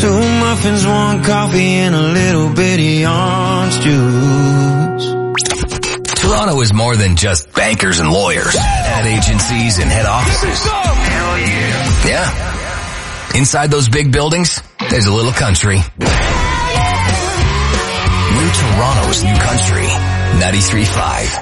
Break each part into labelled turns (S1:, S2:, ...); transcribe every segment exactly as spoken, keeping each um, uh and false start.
S1: Two muffins, one coffee, and a little bitty orange juice.
S2: Toronto is more than just bankers and lawyers, ad agencies and head offices.
S1: Hell yeah.
S2: Yeah. Inside those big buildings, there's a little country. New Toronto's new country, ninety-three point five.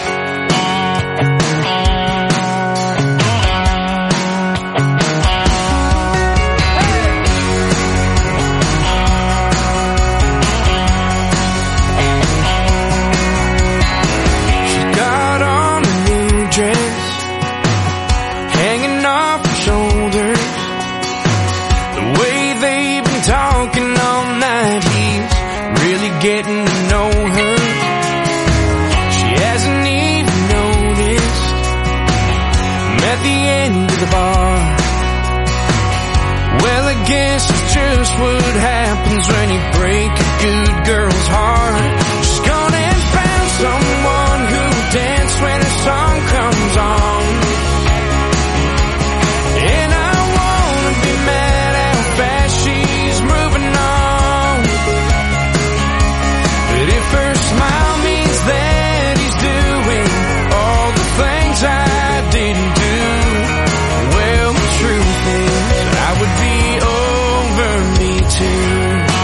S1: Getting to know her. She hasn't even noticed. I'm at the end of the bar. Well, I guess it's just what happens when you break a good girl's heart. She's gone and found someone who'll dance when her song comes on. And I wanna be mad how fast she's moving on. But if her smile means that he's doing all the things I didn't do, well, the truth is I would be over me too.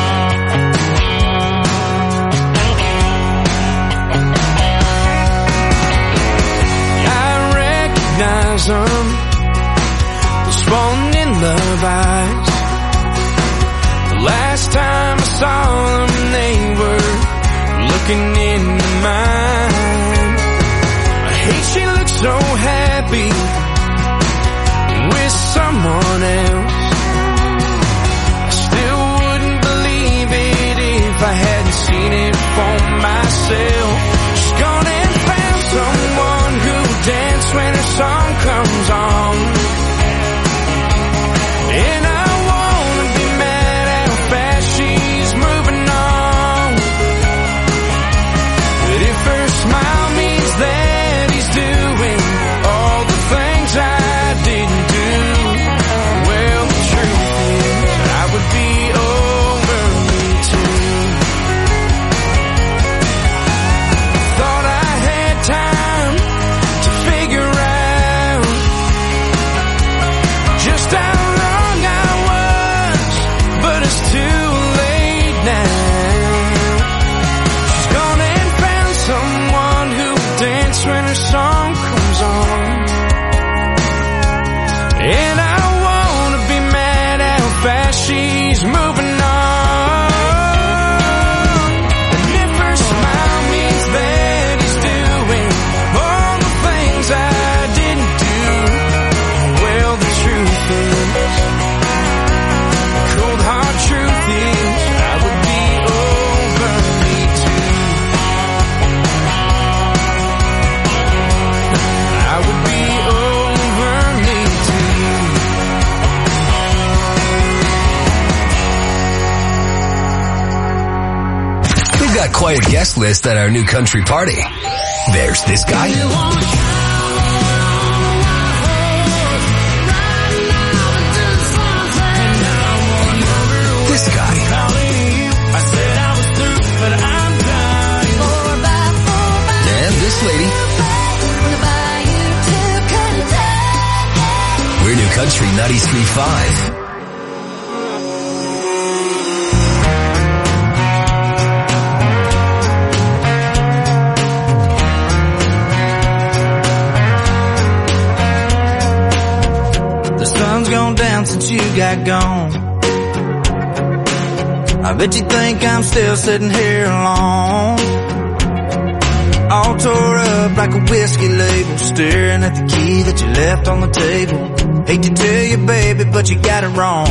S1: I recognize them, those falling in love eyes. The last time I saw them, they were looking into mine. I hate she looks so happy with someone else. I still wouldn't believe it if I hadn't seen it for myself. She's gone and found someone who'll dance when her song comes on. And I wanna be mad how fast she's moving on. But if her smile means that he's doing all the things I didn't do, well, the truth is I would be over me too. Thought I had time to figure out just how wrong I was, but it's too late now. She's gone and found someone who'll dance when her song comes on. And I wanna be mad how fast she's moving on. And if her smile means that he's doing all the things I didn't do, well, the truth is, cold hard truth is, I would be over me too. I would be over me too.
S2: We've got quite a guest list at our new country party. There's this guy. This guy. And this lady. We're New Country ninety-three point five.
S1: The sun's gone down since you got gone. I bet you think I'm still sitting here alone, all tore up like a whiskey label, staring at the key that you left on the table. Hate to tell you, baby, but you got it wrong.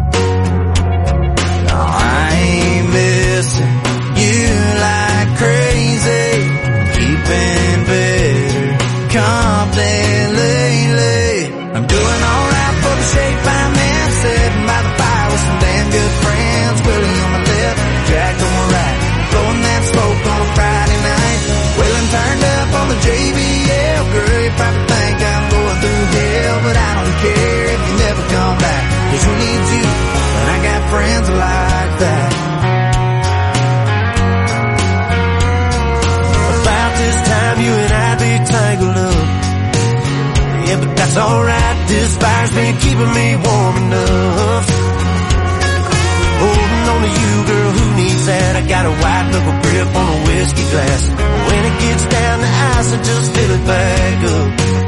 S1: No, I ain't missing you like crazy, keeping better company lately. I'm doing alright for the shape I'm in, sitting by the fire with some damn good friends. Willie on my left, Jack on my right, blowing that smoke on a Friday night. Wailing turned up on the J B L. Girl, you probably think I'm going through hell, but I don't care if you never come back, 'cause who needs you when I got friends
S3: fire's been keeping me warm enough. Holding on to you, girl, who needs that? I got a white knuckle grip on a whiskey glass. When it gets down to ice, I just fill it back up.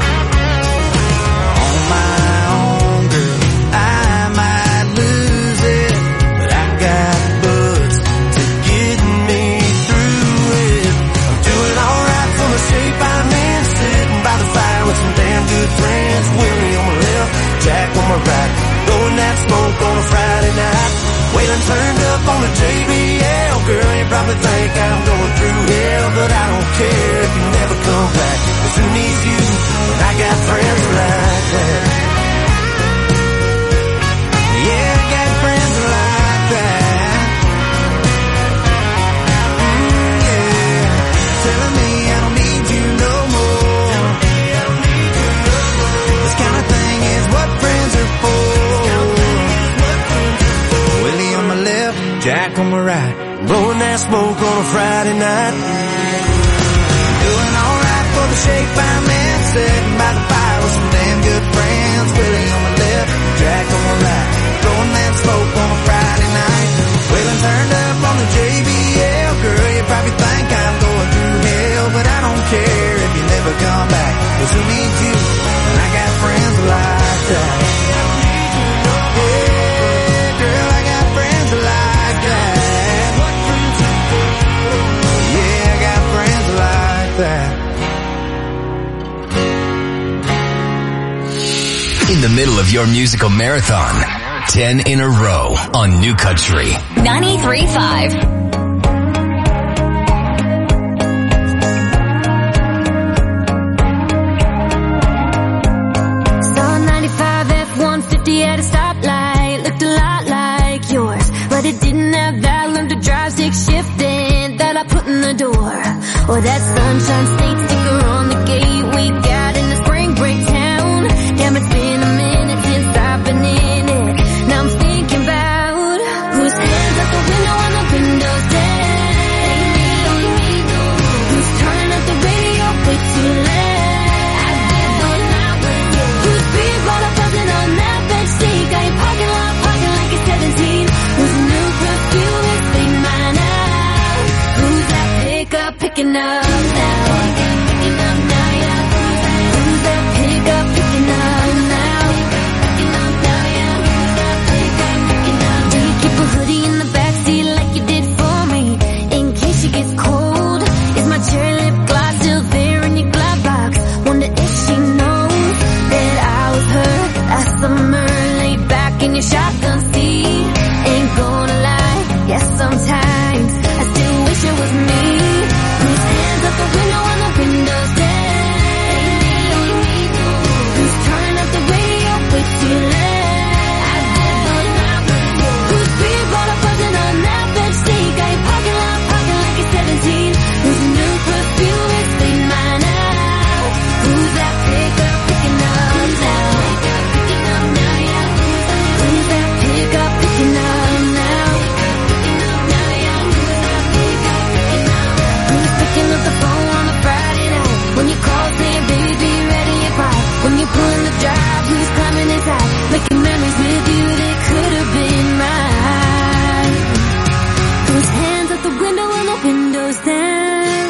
S3: On my own, girl, I might lose it, but I got buzz to get me through it. I'm doing alright from the shape I'm in, sitting by the fire with some damn good friends. Willie on my left, Jack on my right, blowing that smoke on a Friday night. Waylon turned up on the J B L. Girl, you probably think I'm going through hell, but I don't care if you never come back. 'Cause who needs you when I got friends like that? Yeah, I got friends like that. Mm, yeah, telling me I don't need you no more. This kind of thing is what friends are for. Willie on my left, Jack on my right, blowing that smoke on a Friday night. Doing alright for the shape I'm in, sitting by the fire with some damn good friends. Willie on my left, Jack on my right, blowing that smoke on a Friday night. Waylon turned up on the J B L. Girl, you probably think I'm going through hell, but I don't care if you never come back. 'Cause who needs you when I got friends like that?
S2: In the middle of your musical marathon, ten in a row on New Country
S4: ninety-three point five.
S5: Saw ninety-five F one fifty at a stoplight, looked a lot like yours, but it didn't have that learn to drive stick shifting that I put in the door, or that sunshine state sticker on the gate we got in the spring break town. Damn, it's been a minute since I've been in it. Now I'm thinking about whose hands out the window and the windows down. Who's turning up the radio way too loud? Whose beer bottle buzzing on that bench seat? Got your parking lot parking like it's seventeen. Whose new perfume is fading mine out? Who's that pickup picking up now? Picking up now, yeah. Who's that pickup picking up now? Picking up now, yeah. Who's that pickup picking up? Do you keep a hoodie in the backseat like you did for me, in case she gets cold? Is my cherry lip gloss still there in your glove box? Wonder if she knows that I was her last summer, laid back in your shotgun seat. Ain't gonna lie, yes, sometimes I still wish it was me. Whose hands up the window and the windows down? Who's turning up the radio way too loud? Whose beer bottle buzzing on that bench seat? Got your parking lot parking like it's seventeen. Whose new perfume is fading mine out? Who's that pickup picking up now? Picking up now, yeah. Who's that pickup picking up now? Picking up now, yeah. Who's that pickup picking up? Who's picking up the phone on a Friday night when you call saying, baby, be ready at five? When you pull in the drive, who's climbing inside, making memories with you that could have been mine? Whose hands out the window and the windows down?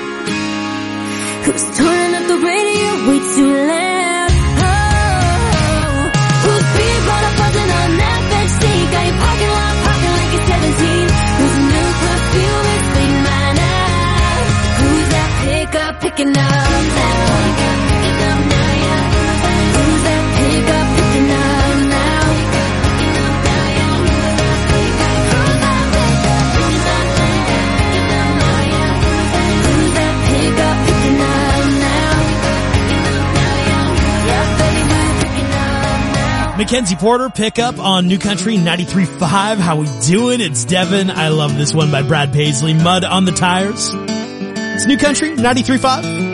S5: Who's turning up the radio way too loud? Oh, whose beer bottle buzzing on that bench seat? Got your parking lot parking like it's seventeen. Whose new perfume is fading mine out? Who's that pickup picking up now? Picking up now, yeah. Who's that pickup picking up now? Picking up now, yeah. Who's that pickup? Who's that pickup picking up now? Who's that pickup picking up now? Picking up now, yeah. Yeah, baby, who's picking up now?
S6: Mackenzie Porter, pick up on New Country ninety-three point five. How we doing? It's Devin. I love this one by Brad Paisley. Mud on the Tires. It's New Country ninety-three point five.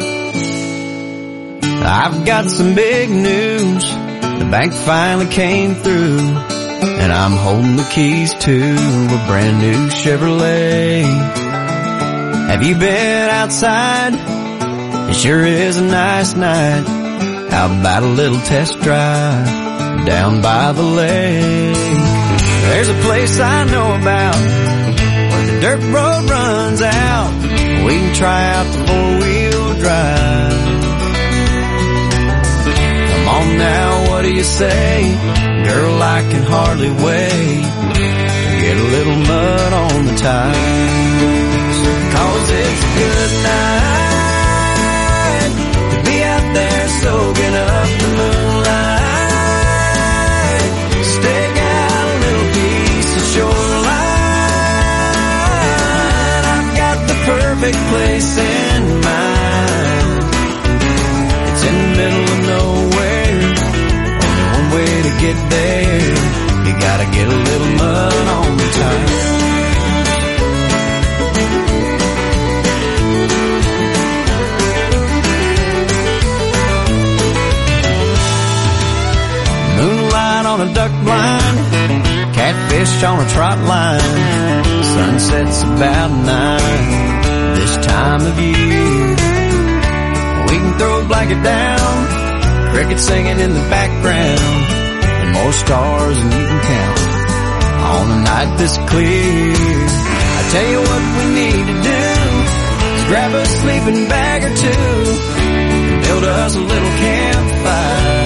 S3: I've got some big news. The bank finally came through, and I'm holding the keys to a brand new Chevrolet. Have you been outside? It sure is a nice night. How about a little test drive? down by the lake. There's a place I know about where the dirt road runs out. We can try out the four-wheel drive. Come on now, what do you say? Girl, I can hardly wait to get a little mud on the tires. Cause it's a good night to be out there soaking up the moonlight. Stake out a little piece of shoreline. I've got the perfect place in mind. It's in the middle of nowhere. Only one way to get there. You gotta get a little mud on the tires. Moonlight on a duck blind, catfish on a trot line. Sunset's about nine this time of year. We can throw a blanket down, crickets singing in the background, and more stars than you can count on a night this clear. I tell you what we need to do is grab a sleeping bag or two and build us a little campfire.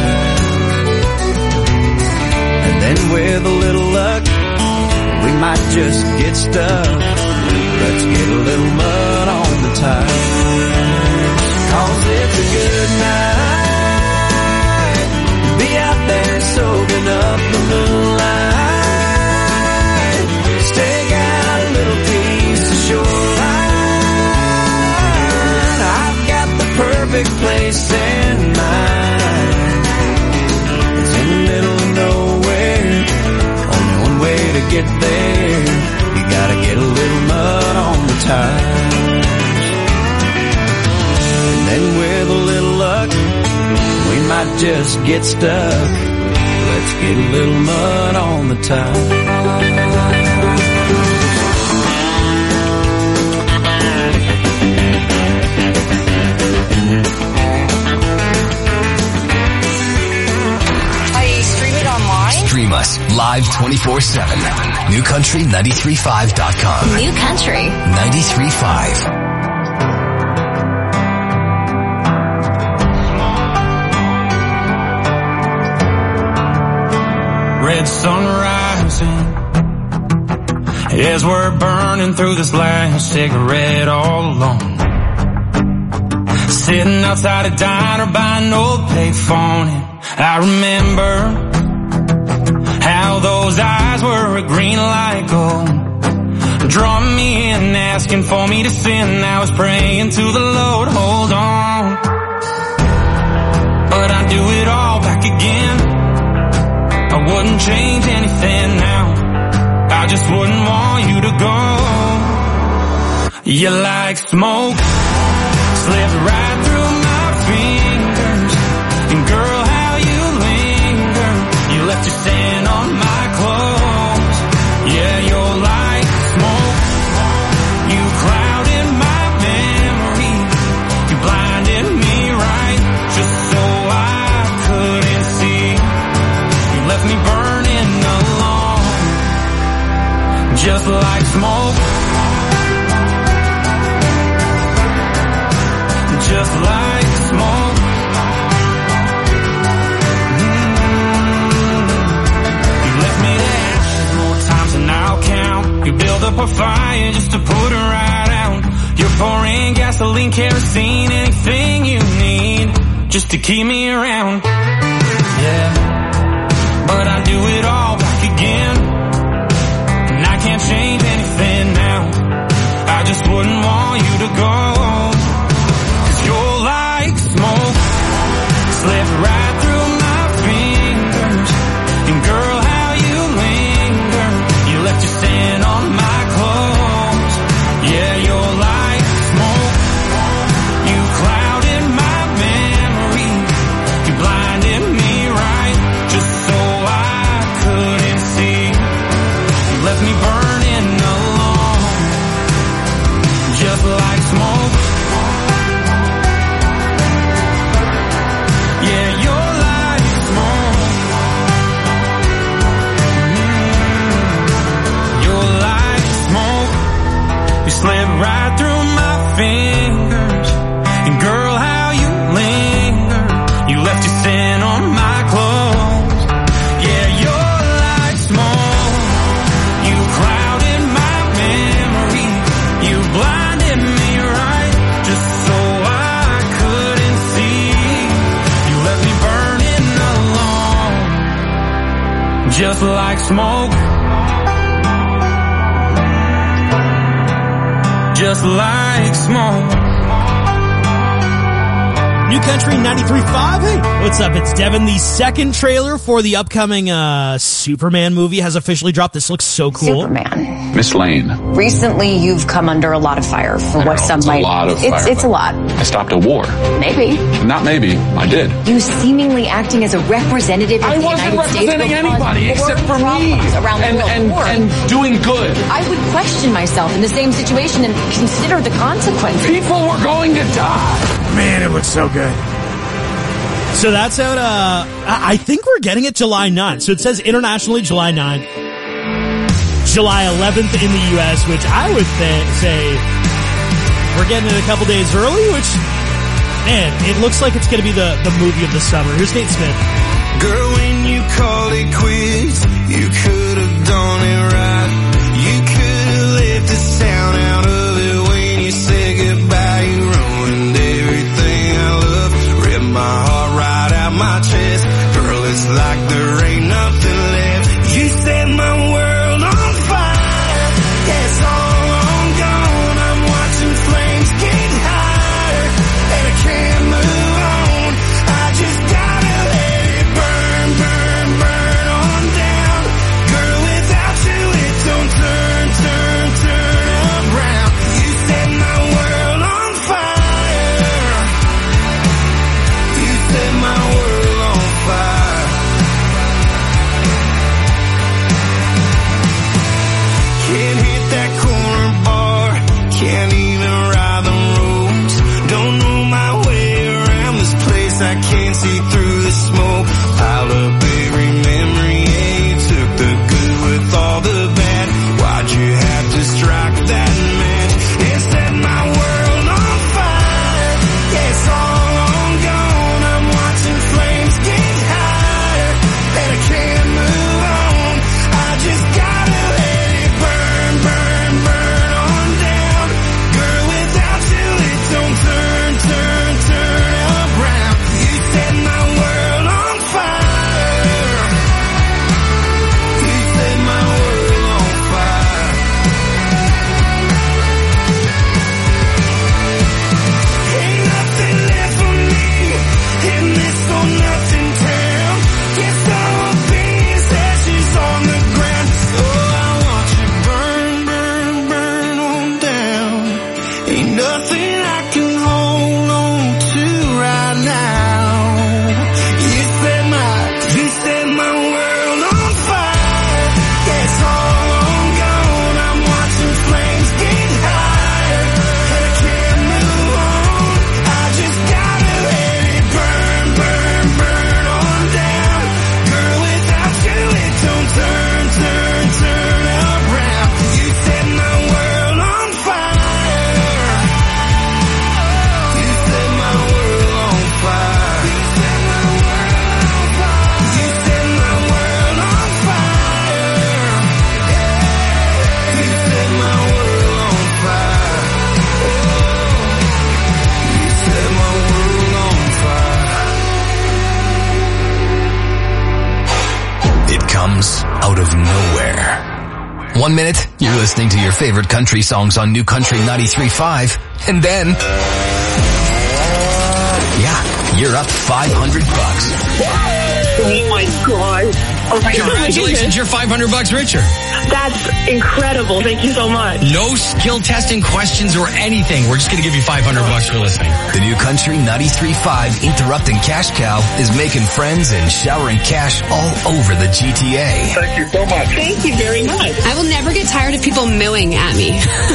S3: And then with a little luck, we might just get stuck. Let's get a little mud on the tires. Cause it's a good night to be out there soaking up the moonlight. Stake out a little piece of shoreline. I've got the perfect place in mind. It's in the middle of nowhere. Only one way to get there. You gotta get a little mud on the tires. And then with a little luck, we might just get stuck. Let's get a little mud on the tires.
S2: Stream us live twenty-four seven. New Country ninety-three point five dot com.
S4: New Country
S2: ninety-three point five.
S1: Red sun rising as we're burning through this last cigarette all alone. Sitting outside a diner by an old payphone, and I remember how those eyes were a green light gold, drawing me in, asking for me to sin. I was praying to the Lord, hold on. But I'd do it all back again. I wouldn't change anything now. I just wouldn't want you to go. You like smoke, slipped right through my fingers. And girl, how you linger. You left your scent on my clothes. Yeah, you're like smoke. You clouded my memory. You blinded me right, just so I couldn't see. You left me burning alone, just like smoke. Just like smoke. You build up a fire just to put her right out. You're pouring gasoline, kerosene, anything you need just to keep me around. Yeah, but I do it all back again, and I can't change anything now. I just wouldn't want you to go, 'cause you're like smoke, slipped right through my fingers. And girl, how you linger. You left your scent on my clothes. Yeah, you're like smoke. You clouded my memory. You blinded me right, just so I just like smoke, just like smoke.
S6: New Country ninety-three point five. Hey, what's up? It's Devin. The second trailer for the upcoming uh Superman movie has officially dropped. This looks so cool.
S4: Superman.
S7: Miss Lane.
S4: Recently, you've come under a lot of fire for what
S7: know,
S4: some
S7: it's a
S4: might.
S7: lot of
S4: it's
S7: fire,
S4: it's a
S7: but-
S4: lot.
S7: I stopped a war.
S4: Maybe
S7: Not maybe. I did.
S4: you seemingly acting as a representative of
S7: I
S4: the
S7: wasn't
S4: United States
S7: representing
S4: will cause
S7: anybody
S4: more
S7: except for me.
S4: problems around the
S7: And,
S4: world.
S7: and,
S4: More.
S7: and doing good.
S4: I would question myself in the same situation and consider the consequences.
S7: People were going to die.
S6: Man, it looks so good. So that's out, uh, I I think we're getting it July ninth. So it says internationally July ninth, July eleventh in the U S, which I would th- say we're getting it a couple days early, which, man, it looks like it's going to be the, the movie of the summer. Here's Nate Smith.
S3: Girl, when you called it quits, you could have done it right. You could have left the sound out of it when you said goodbye. You ruined everything I love, ripped my heart right out my chest. Girl, it's like there ain't nothing left. You set my world on fire. Yeah, it's all on gone. I'm watching flames get higher, and I can't move on. I just gotta let it burn, burn, burn on down. Girl, without you, it don't turn, turn, turn around. You set my world on fire. You set my world on fire. Can't hit that corner bar, can't even ride the roads. Don't know my way around this place, I can't see through the smoke. Piled up every memory, yeah, you took the good with all the bad. Why'd you have to strike that match and set my world on fire? Yeah, it's all on gone, I'm watching flames get higher, and I can't move on. I just gotta let it burn, burn, burn on down. Girl, without you, it don't turn, turn, turn around. You set my world on fire. You set my world on fire. Ain't nothing left for me in this for nothing town. Guess I'll be as ashes on the ground. Oh, I want you burn, burn, burn on down. Ain't nothing I can hold on to right now. You set my, you set my world on fire. Yeah, it's all on gone. I'm watching flames get higher, and I can't move on. I just gotta let it burn, burn, burn on down. Girl, without you, it don't turn, turn, turn around. You set my world on fire. You set my world on fire. You set my world on fire. You set my world on fire. You set my world on fire. You set my world on fire.
S2: It comes out of nowhere. One minute, you're listening to your favorite country songs on New Country ninety-three point five, and then, yeah, you're up five hundred bucks.
S8: Oh my god. Oh my god.
S9: Congratulations, you're five hundred bucks richer.
S8: That's incredible. Thank you so much.
S9: No skill testing questions or anything. We're just going to give you five hundred bucks for listening.
S2: The New Country ninety-three point five Interrupting Cash Cow is making friends and showering cash all over the G T A.
S8: Thank you so much. Thank you very much.
S10: I will never get tired of people mooing at me.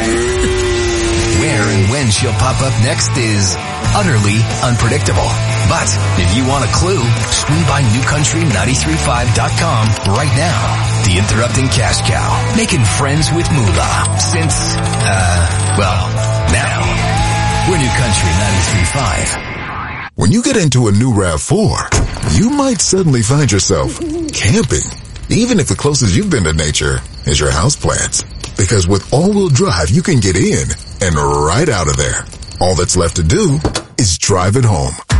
S2: Where and when she'll pop up next is utterly unpredictable. But if you want a clue, swing by new country ninety-three point five dot com right now. The Interrupting Cash Cow, making friends with Moolah since, uh, well, now. We're New Country ninety-three point five.
S11: When you get into a new RAV four, you might suddenly find yourself camping, even if the closest you've been to nature is your houseplants. Because with all-wheel drive, you can get in and right out of there. All that's left to do is drive it home.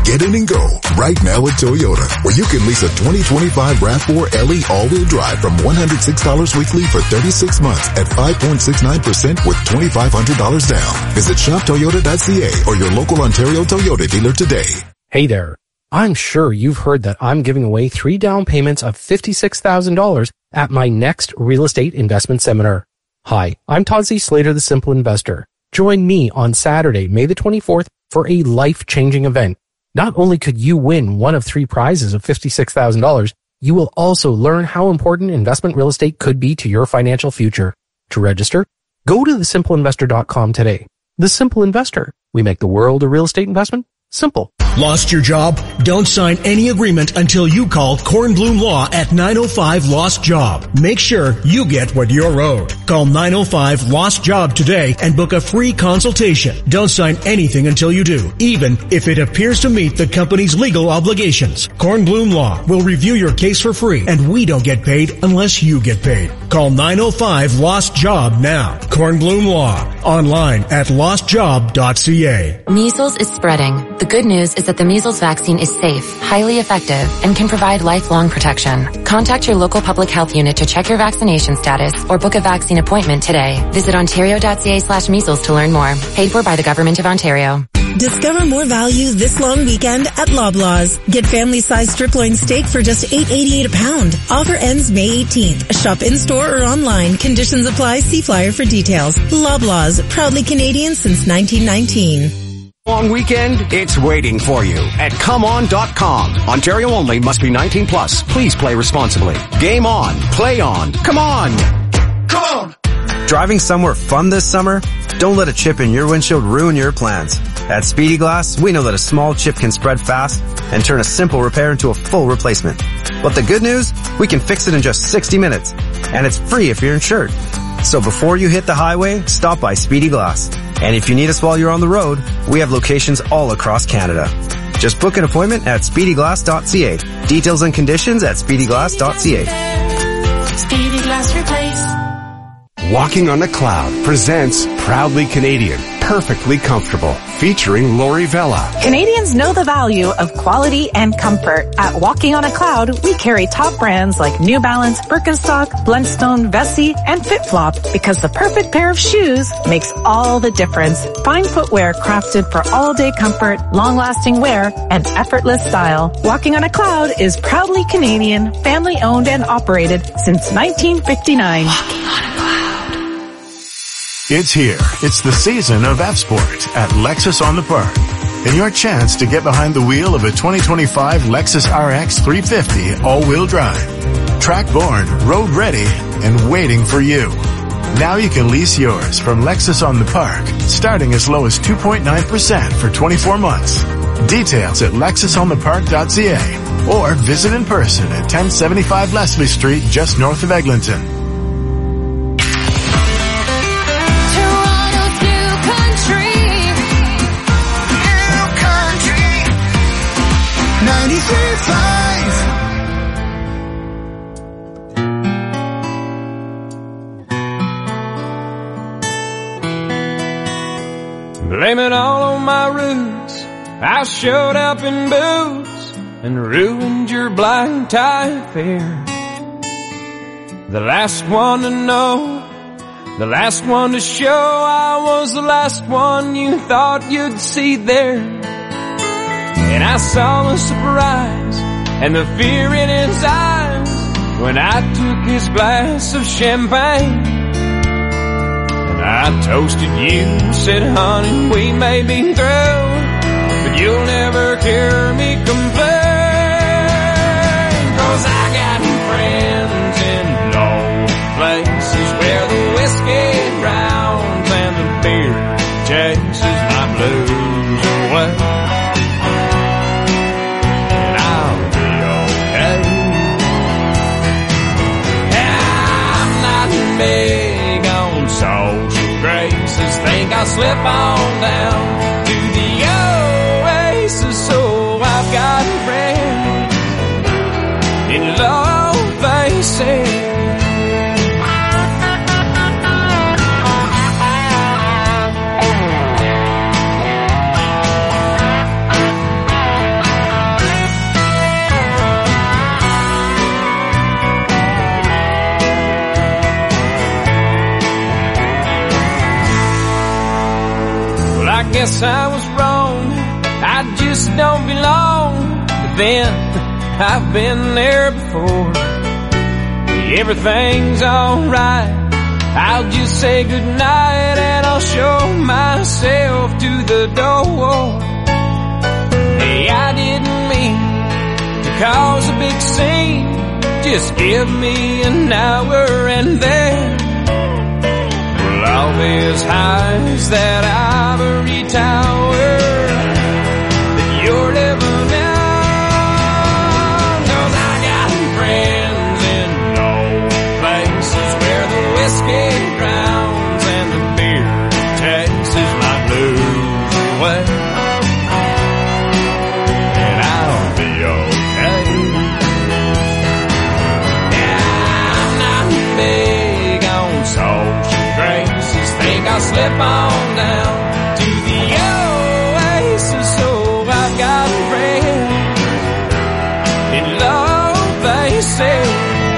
S11: Get in and go right now at Toyota, where you can lease a twenty twenty-five RAV four L E all-wheel drive from one hundred six dollars weekly for thirty-six months at five point six nine percent with twenty-five hundred dollars down. Visit shop toyota dot c a or your local Ontario Toyota dealer today.
S12: Hey there. I'm sure you've heard that I'm giving away three down payments of fifty-six thousand dollars at my next real estate investment seminar. Hi, I'm Todd C. Slater, the Simple Investor. Join me on Saturday, May the twenty-fourth for a life-changing event. Not only could you win one of three prizes of fifty-six thousand dollars, you will also learn how important investment real estate could be to your financial future. To register, go to the simple investor dot com today. The Simple Investor. We make the world of real estate investment simple.
S13: Lost your job? Don't sign any agreement until you call Kornblum Law at nine oh five Lost Job. Make sure you get what you're owed. Call nine oh five Lost Job today and book a free consultation. Don't sign anything until you do, even if it appears to meet the company's legal obligations. Kornblum Law will review your case for free, and we don't get paid unless you get paid. Call nine oh five Lost Job now. Kornblum Law. Online at lost job dot c a.
S14: Measles is spreading. The good news is that the measles vaccine is safe, highly effective, and can provide lifelong protection. Contact your local public health unit to check your vaccination status or book a vaccine appointment today. Visit ontario dot c a slash measles to learn more. Paid for by the Government of Ontario.
S15: Discover more value this long weekend at Loblaws. Get family-sized strip loin steak for just eight eighty-eight a pound. Offer ends May eighteenth. Shop in-store or online. Conditions apply. See flyer for details. Loblaws, proudly Canadian since nineteen nineteen.
S16: Long weekend, it's waiting for you at come on dot com. Ontario only, must be nineteen plus. Please play responsibly. Game on. Play on. Come on. Come on.
S17: Driving somewhere fun this summer? Don't let a chip in your windshield ruin your plans. At Speedy Glass, we know that a small chip can spread fast and turn a simple repair into a full replacement. But the good news? We can fix it in just sixty minutes. And it's free if you're insured. So before you hit the highway, stop by Speedy Glass. And if you need us while you're on the road, we have locations all across Canada. Just book an appointment at speedy glass dot c a. Details and conditions at speedy glass dot c a.
S18: Speedy Glass Replace.
S19: Walking on a Cloud presents Proudly Canadian, Perfectly Comfortable, featuring Lori Vella.
S20: Canadians know the value of quality and comfort. At Walking on a Cloud, we carry top brands like New Balance, Birkenstock, Blundstone, Vessi, and FitFlop because the perfect pair of shoes makes all the difference. Find footwear crafted for all-day comfort, long-lasting wear, and effortless style. Walking on a Cloud is proudly Canadian, family-owned and operated since nineteen fifty-nine.
S18: Walking on a Cloud.
S21: It's here. It's the season of F-Sport at Lexus on the Park. And your chance to get behind the wheel of a twenty twenty-five Lexus R X three fifty all-wheel drive. Track-born, road-ready, and waiting for you. Now you can lease yours from Lexus on the Park, starting as low as two point nine percent for twenty-four months. Details at lexus on the park dot c a or visit in person at ten seventy-five Leslie Street, just north of Eglinton.
S1: Blame it all on my roots. I showed up in boots and ruined your blind tie affair. The last one to know, the last one to show, I was the last one you thought you'd see there. And I saw the surprise and the fear in his eyes when I took his glass of champagne. I toasted you, said, honey, we may be through, but you'll never hear me complain. Cause I got friends in low places where the whiskey drowns and the beer chases my blues away. And I'll be okay. I'm not big on social graces, think I'll slip on down to the oasis. So I've got friends in low places. guess I was wrong. I just don't belong. But then I've been there before. Everything's alright. I'll just say goodnight and I'll show myself to the door. Hey, I didn't mean to cause a big scene. Just give me an hour and then we'll all be as high as that ivory tower that you're living in. 'Cause I got friends in old places where the whiskey drowns and the beer chases my blues away. And I'll be okay. Yeah, I'm not big on social graces. Think I'll slip on down to the oasis. So I've got friends in low places.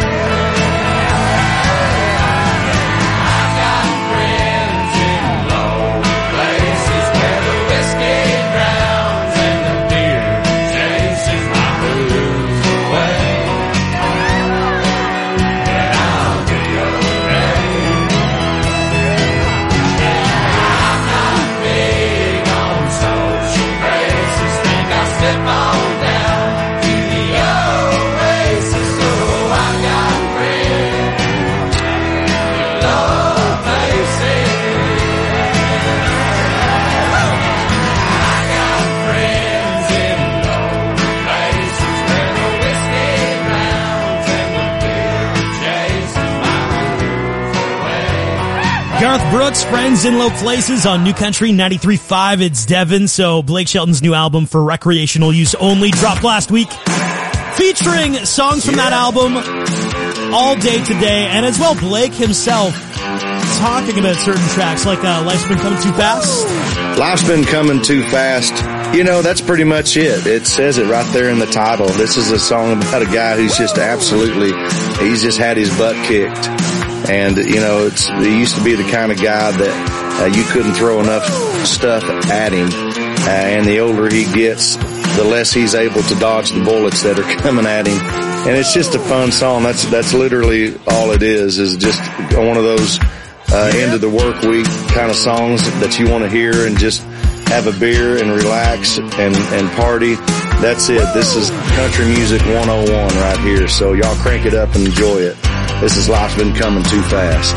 S6: Garth Brooks, Friends in Low Places on New Country ninety-three point five. It's Devin. So Blake Shelton's new album for recreational use only dropped last week, featuring songs from that album all day today. And as well, Blake himself talking about certain tracks like uh, Life's Been Coming Too Fast.
S5: Life's Been Coming Too Fast. You know, that's pretty much it. It says it right there in the title. This is a song about a guy who's just absolutely, he's just had his butt kicked. And, you know, it's, he used to be the kind of guy that uh, you couldn't throw enough stuff at him. Uh, and the older he gets, the less he's able to dodge the bullets that are coming at him. And it's just a fun song. That's, that's literally all it is, is just one of those, uh, end of the work week kind of songs that you want to hear and just have a beer and relax and, and party. That's it. This is country music one oh one right here. So y'all crank it up and enjoy it. This is Life's Been Coming Too Fast.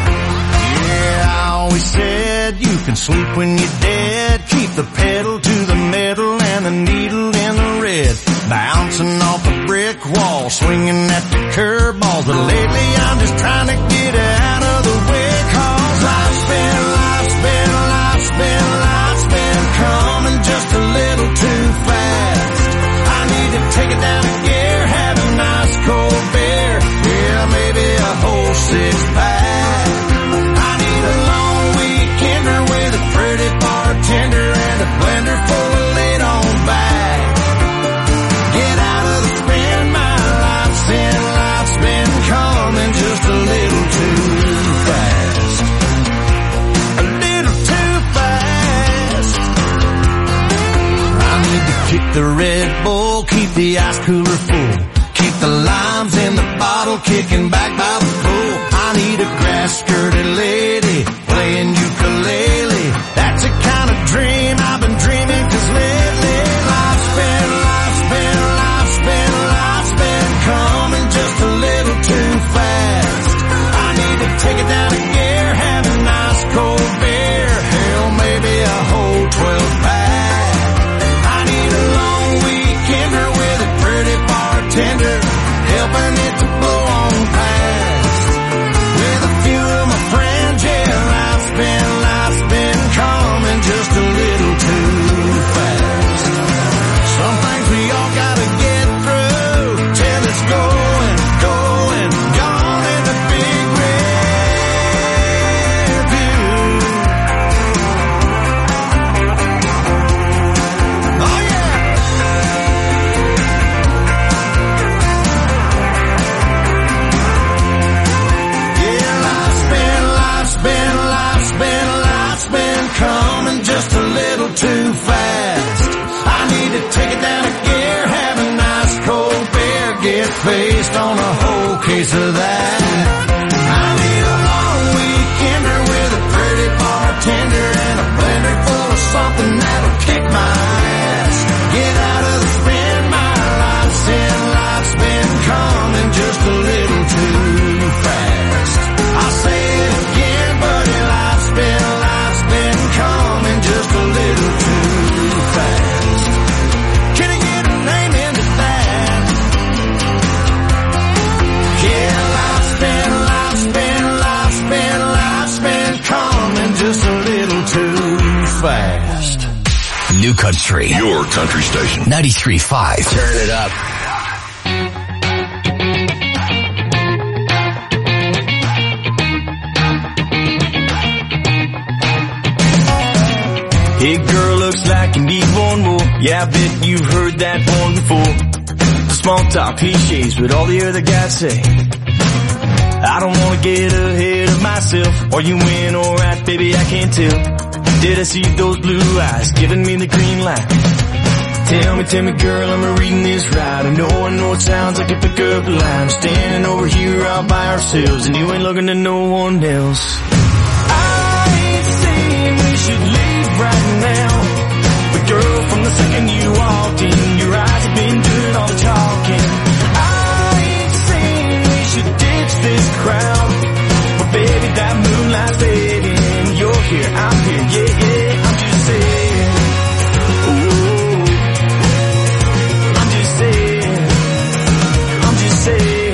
S3: Yeah, I always said you can sleep when you're dead. Keep the pedal to the metal and the needle in the red. Bouncing off a brick wall, swinging at the curb balls. But lately I'm just trying to get out of the way. 'Cause life's been, life's been, life's been, life's been coming just a little too fast. I need to take it down a gear, have a nice cold beer. Yeah, maybe a whole six pack. I need a long weekender with a pretty bartender and a blender full of late on back. Get out of the spin, my life's in, life's been coming just a little too fast. A little too fast. I need to kick the Red Bull, keep the ice cooler full. Keep the limes in the bottle, kicking back by the pool. I need a grass-skirted lady playing ukulele. That's the kind of dream I've been dreaming. 'Cause lately life's been, life's been, life's been, life's been coming just a little too fast. I need to take it down a gear, have a nice cold beer. Hell, maybe a whole twelve pack. I need a long weekender with a pretty bartender, helping it to blow on past. taste of that. I need a long weekender with a pretty bartender and a blender full of something that'll kick my ass. Get out of the spin, my life's in, life's been coming just a little too fast. I'll say it again, buddy, life's been, life's been coming just a little too fast. Can I get a name into that? Yeah, life's been, life's been, life's been, life's been coming just a little too fast.
S2: New Country. Your country station. ninety-three point five. Turn it up.
S3: Hey girl, looks like you need one more. Yeah, I bet you've heard that one before. The small talk cliches, what all the other guys say. I don't wanna get ahead of myself. Are you in alright, baby? I can't tell. Did I see those blue eyes giving me the green light? Tell me, tell me, girl, am I reading this right? I know, I know it sounds like a pickup line. Standing over here all by ourselves, and you ain't looking to no one else. I ain't saying we should leave right now, but girl, from the second you walked in, your eyes have been doing all the talking. I ain't saying we should ditch this crowd, but baby, that moonlight's fading. You're here, I'm here, yeah, yeah, I'm just saying. Ooh, I'm just saying, I'm just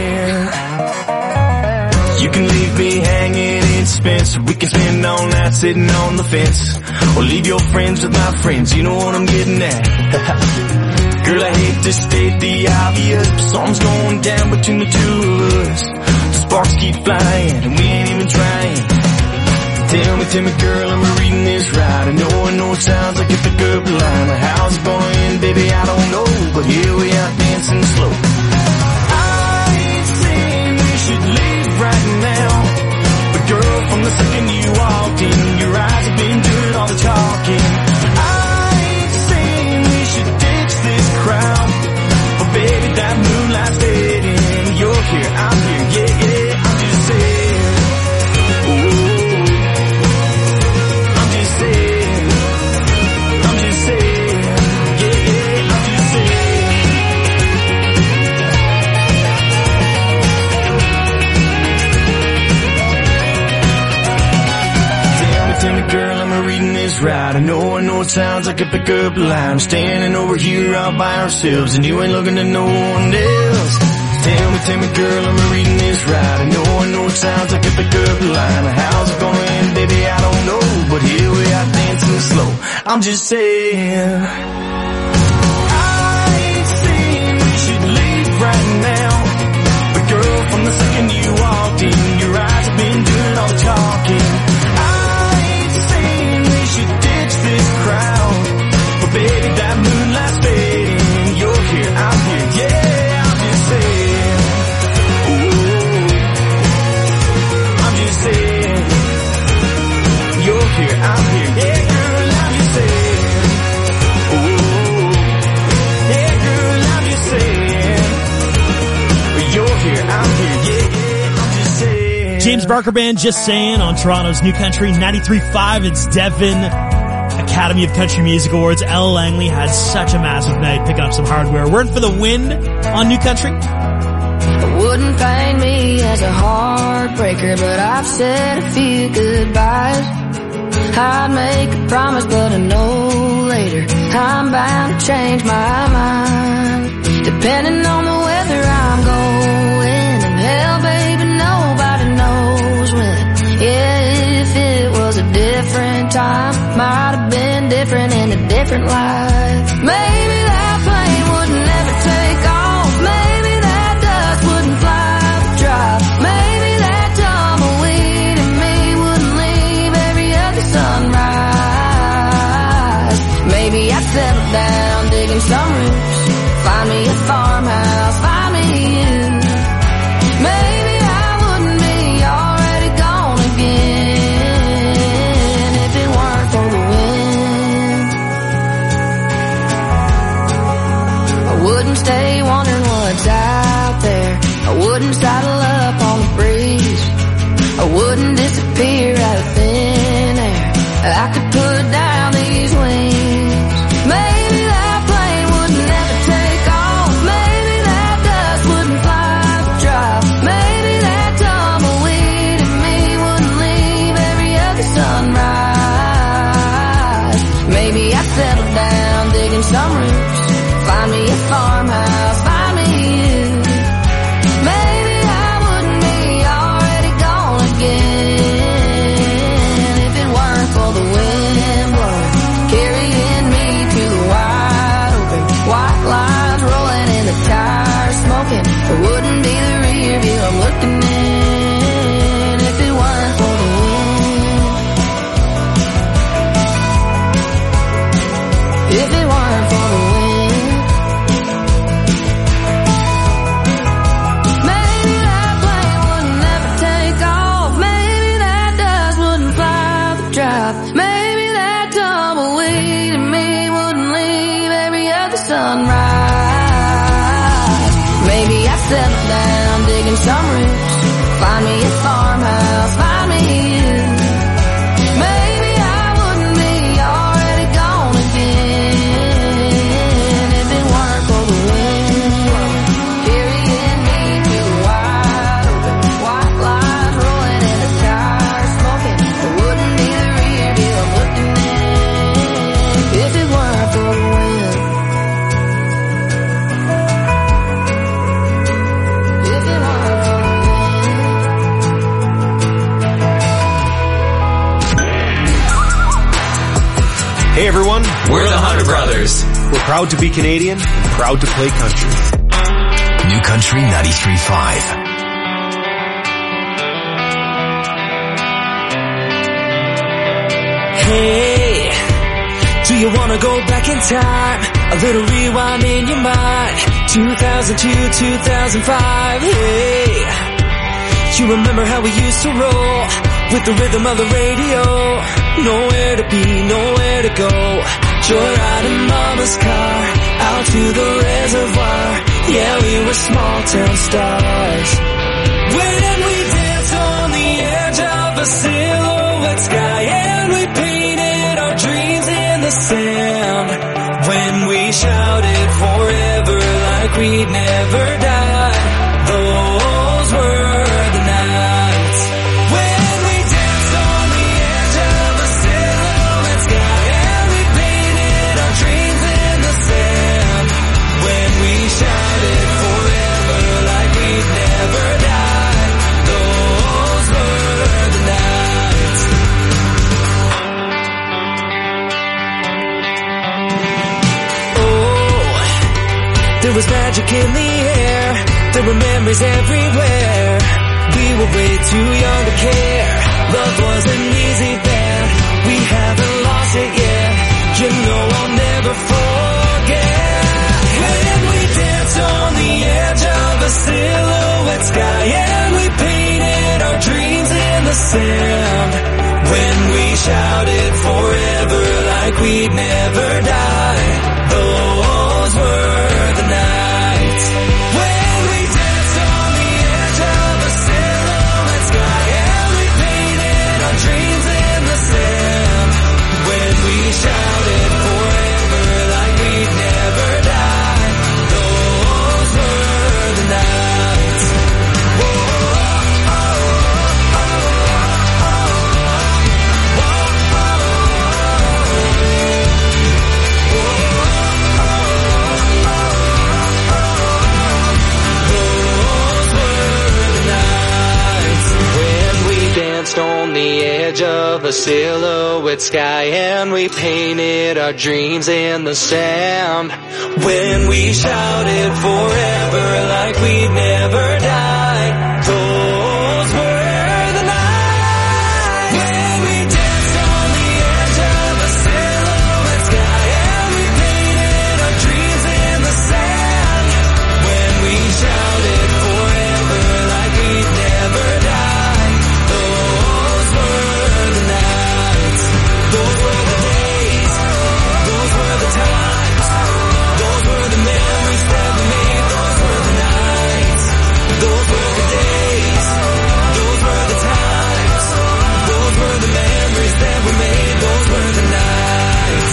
S3: saying. You can leave me hanging in suspense. We can spend all night sitting on the fence, or leave your friends with my friends. You know what I'm getting at. Girl, I hate to state the obvious, but something's going down between the two of us. The sparks keep flying, and we ain't even trying. Tell me, tell me, girl, am I reading this right? I know, I know it sounds like a pickup line. How's it gonna end, baby? I don't know, but here we are dancing slow. I ain't saying we should leave right now, but girl, from the second you walked in, your eyes have been doing all the talking. I ain't saying we should ditch this crowd, but baby, that moonlight's fading. You're here, I'm here, yeah, yeah, I'm just saying. Ooh. Girl, am I reading this right? I know, I know it sounds like a pickup line. Standing over here all by ourselves, and you ain't looking to no one else. Tell me, tell me, girl, am I reading this right? I know, I know it sounds like a pickup line. How's it gonna end, baby? I don't know, but here we are dancing slow. I'm just saying. I ain't saying we should leave right now, but girl, from the second you walked in, your eyes have been doing all the talking. This crowd, but baby, that moonlight's fading. You're here, I'm here, yeah, I'm just saying. Ooh, I'm just saying. You're here, I'm here, yeah, girl, I'm just saying. Ooh, yeah, girl, I'm just saying. You're here, I'm here, yeah, yeah, I'm just saying.
S6: James Barker Band, Just Saying, on Toronto's New Country ninety-three point five. It's Devin. Academy of Country Music Awards. Ella Langley had such a massive night picking up some hardware. We're in for the win on New Country.
S4: It wouldn't pain me as a heartbreaker, but I've said a few goodbyes. I'd make a promise, but I know later I'm bound to change my mind. Depending on the weather I'm going, and hell, baby, nobody knows when. Yeah, if it was a different time, might have been different in a different life. Maybe that plane wouldn't ever take off. Maybe that dust wouldn't fly the drive. Maybe that tumbleweed in me wouldn't leave every other sunrise. Maybe I'd settle down digging some roots, find me a farmhouse, find me you. Maybe I wouldn't be already gone again if it weren't for the wind. me a farmhouse, find me you. Maybe I wouldn't be already gone again if it weren't for the wind blowing, carrying me to the wide open. White lines rolling in the tires, smoking. It wouldn't be the rear view I'm looking in if it weren't for the wind. If it weren't for the wind. Maybe that plane wouldn't ever take off. Maybe that dust wouldn't fly the drive. Maybe that tumbleweed in me wouldn't leave every other sunrise. Maybe I settle down digging some roots, find me a farmhouse, find me you. Maybe I wouldn't be already gone again if it weren't for the wind carrying me to the wide open. White lines rolling in the tires, smoking. It wouldn't be the rear view I'm looking in if it weren't for the wind. If it weren't for the
S7: Hey everyone,
S9: We're the Hunter Brothers.
S7: we're proud to be Canadian and proud to play country.
S2: New Country ninety-three point five.
S1: Hey, do you wanna go back in time? A little rewind in your mind. two thousand two, two thousand five. Hey, you remember how we used to roll with the rhythm of the radio? Nowhere to be, nowhere to go. Joyride in mama's car, out to the reservoir. Yeah, we were small town stars. When we danced on the edge of a silhouette sky, and we painted our dreams in the sand. When we shouted forever like we'd never die. Those were the nights. When we danced on the edge of a silhouette sky, and we painted our dreams in the sand. When we shouted forever like we'd never die. Those were the nights. Oh, there was magic in the air. There were memories everywhere. We were way too young to care. Love wasn't easy then. We haven't lost it yet. You know I'll never forget. When we danced on the edge of a silhouette sky, and we painted our dreams in the sand. When we shouted forever like we'd never die. Those were the nights. When we danced on the edge of a silhouette sky, and we painted our dreams in the sand. When we shouted forever like we'd never die. Those were the nights. On the edge of a silhouette sky, and we painted our dreams in the sand. When we shouted forever like we'd never die. Those were the nights. When we danced on the edge of a silhouette sky, and we painted our dreams in the sand. When we shouted forever like we'd never die. Those were the days, those were the times, those were the memories that we made, those were the nights. Those were the days, those were the times, those were the memories that we made, those were the nights.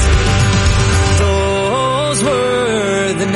S1: Those were the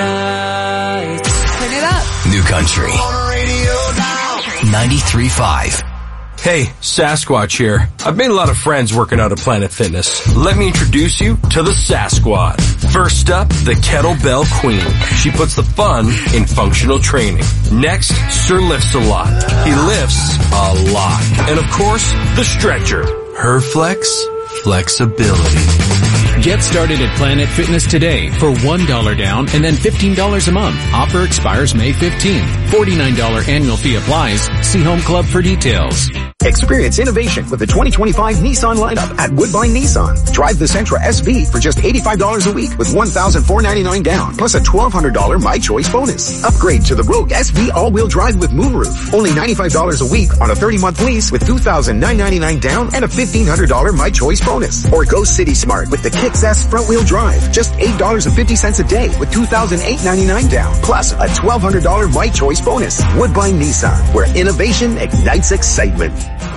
S1: nights.
S10: Turn it up.
S2: New Country ninety-three point five.
S8: Hey, Sasquatch here. I've made a lot of friends working out at Planet Fitness. Let me introduce you to the Sasquad. First up, the Kettlebell Queen. She puts the fun in functional training. Next, Sir Lifts a Lot. He lifts a lot. And of course, the Stretcher. Her flex, flexibility.
S22: Get started at Planet Fitness today for one dollar down and then fifteen dollars a month. Offer expires May fifteenth. forty-nine dollars annual fee applies. See Home Club for details.
S23: Experience innovation with the twenty twenty-five Nissan lineup at Woodbine Nissan. Drive the Sentra S V for just eighty-five dollars a week with one thousand four hundred ninety-nine dollars down, plus a twelve hundred dollars My Choice bonus. Upgrade to the Rogue S V all-wheel drive with moonroof. Only ninety-five dollars a week on a thirty-month lease with two thousand nine hundred ninety-nine dollars down and a fifteen hundred dollars My Choice bonus. Or go City Smart with the Kicks S front-wheel drive. Just eight dollars and fifty cents a day with two thousand eight hundred ninety-nine dollars down, plus a twelve hundred dollars My Choice bonus. Woodbine Nissan, where innovation ignites excitement.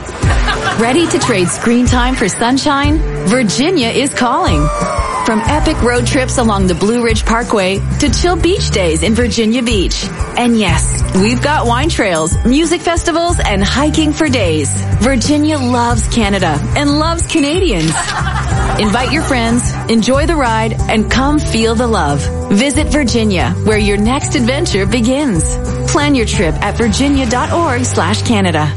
S24: Ready to trade screen time for sunshine? Virginia is calling. From epic road trips along the Blue Ridge Parkway to chill beach days in Virginia Beach. And yes, we've got wine trails, music festivals, and hiking for days. Virginia loves Canada and loves Canadians. Invite your friends, enjoy the ride, and come feel the love. Visit Virginia, where your next adventure begins. Plan your trip at virginia.org slash Canada.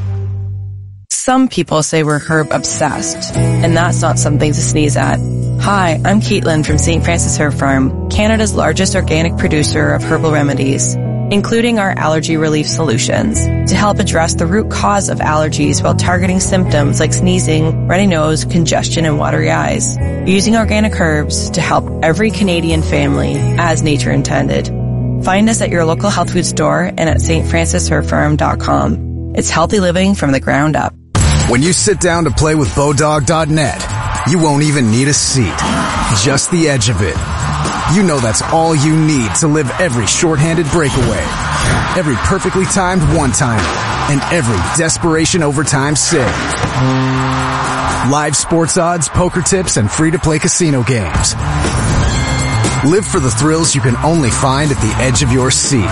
S25: Some people say we're herb obsessed, and that's not something to sneeze at. Hi, I'm Caitlin from Saint Francis Herb Farm, Canada's largest organic producer of herbal remedies, including our allergy relief solutions, to help address the root cause of allergies while targeting symptoms like sneezing, runny nose, congestion, and watery eyes, using organic herbs to help every Canadian family as nature intended. Find us at your local health food store and at s t francis herb farm dot com. It's healthy living from the ground up.
S26: When you sit down to play with Bodog dot net, you won't even need a seat, just the edge of it. You know that's all you need to live every shorthanded breakaway, every perfectly timed one-timer, and every desperation overtime save. Live sports odds, poker tips, and free-to-play casino games. Live for the thrills you can only find at the edge of your seat.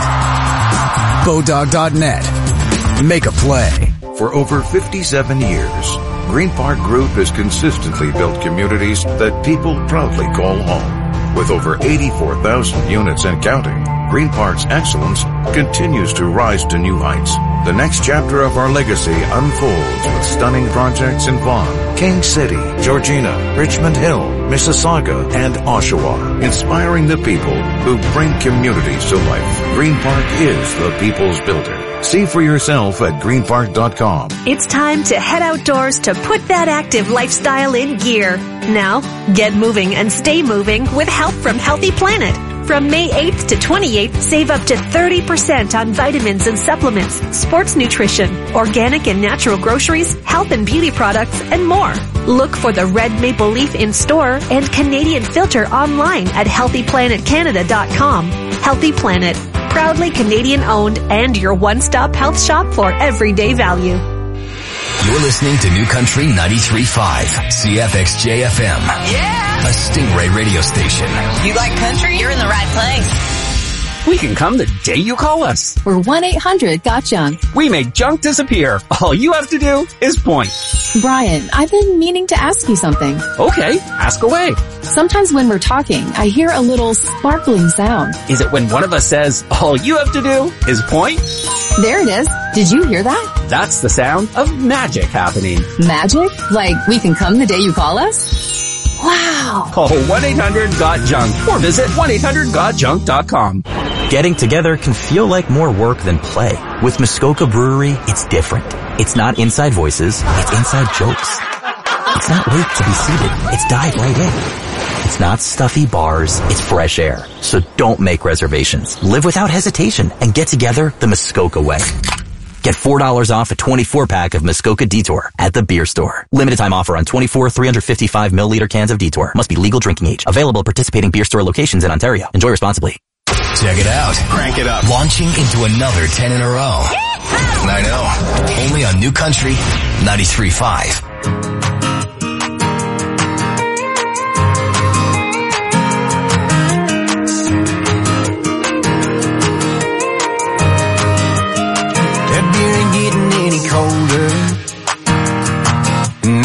S26: Bodog dot net. Make a play.
S27: For over fifty-seven years, Green Park Group has consistently built communities that people proudly call home. With over eighty-four thousand units and counting, Green Park's excellence continues to rise to new heights. The next chapter of our legacy unfolds with stunning projects in Vaughan, King City, Georgina, Richmond Hill, Mississauga, and Oshawa, inspiring the people who bring communities to life. Green Park is the people's builder. See for yourself at green park dot com.
S28: It's time to head outdoors to put that active lifestyle in gear. Now, get moving and stay moving with help from Healthy Planet. From May eighth to twenty-eighth, save up to thirty percent on vitamins and supplements, sports nutrition, organic and natural groceries, health and beauty products, and more. Look for the red maple leaf in store and Canadian filter online at healthy planet canada dot com. Healthy Planet, proudly Canadian owned and your one-stop health shop for everyday value.
S2: You're listening to New Country ninety-three point five, C F X J F M.
S29: Yeah!
S2: A Stingray radio station.
S29: You like country? You're in the right place.
S30: We can come the day you call us.
S24: We're one eight hundred got junk.
S30: We make junk disappear. All you have to do is point.
S24: Brian, I've been meaning to ask you something.
S30: Okay, ask away.
S24: Sometimes when we're talking, I hear a little sparkling sound.
S30: Is it when one of us says, all you have to do is point?
S24: There it is. Did you hear that?
S30: That's the sound of magic happening.
S24: Magic? Like we can come the day you call us? Wow.
S30: Call one eight hundred got junk or visit one eight hundred got junk dot com.
S31: Getting together can feel like more work than play. With Muskoka Brewery, it's different. It's not inside voices, it's inside jokes. It's not wait to be seated, it's dive right in. It's not stuffy bars, it's fresh air. So don't make reservations. Live without hesitation and get together the Muskoka way. Get four dollars off a twenty-four pack of Muskoka Detour at the beer store. Limited time offer on twenty-four three hundred fifty-five milliliter cans of Detour. Must be legal drinking age. Available at participating beer store locations in Ontario. Enjoy responsibly.
S2: Check it out.
S27: Crank it up.
S2: Launching into another ten in a row. I know. Only on New Country ninety-three point five.
S3: That beer ain't getting any colder.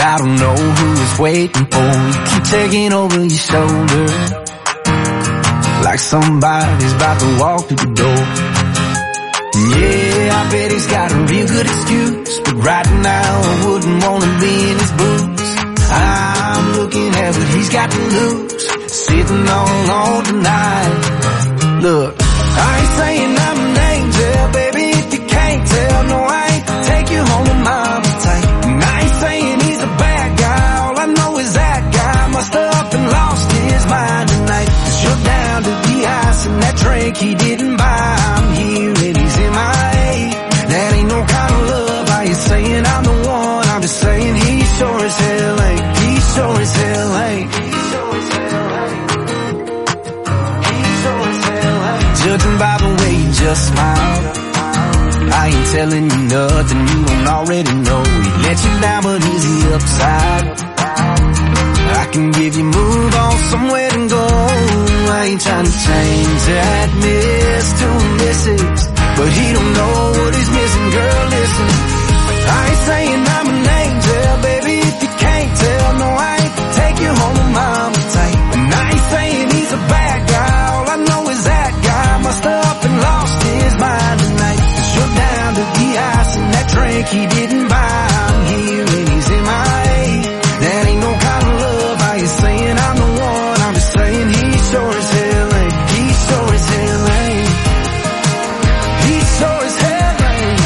S3: I don't know who is waiting for you. Keep taking over your shoulder, like somebody's about to walk through the door. Yeah, I bet he's got a real good excuse, but right now I wouldn't want to be in his boots. I'm looking at what he's got to lose, sitting all alone tonight. Look, I ain't saying I'm an angel, baby, if you can't tell. No, I ain't take you home to mama tight. And I ain't saying he's a bad guy, all I know is that guy must have up and lost his mind tonight. Cause you're down to the ice and that drink he didn't buy. I'm here and he's in my A. That ain't no kind of love. Are you saying I'm the one? I'm just saying he sure as hell ain't. He sure as hell ain't. He sure as hell ain't. He sure as hell ain't. Judging by the way you just smiled, I ain't telling you nothing you don't already know. He let you down, but is he upside? I can give you move on somewhere to go. I ain't trying to change that miss to a missus, but he don't know what he's missing, girl, listen. I ain't saying I'm an angel, baby, if you can't tell. No, I ain't take you home to mama tight. And I ain't saying he's a bad guy, all I know is that guy must have up and lost his mind tonight. Cause you're down to the ice and that drink he didn't buy. I'm here and he's in my A. That ain't no kind of love. Are you saying I'm the one? I'm just saying he sure as hell ain't. He sure as hell ain't. He sure as hell ain't.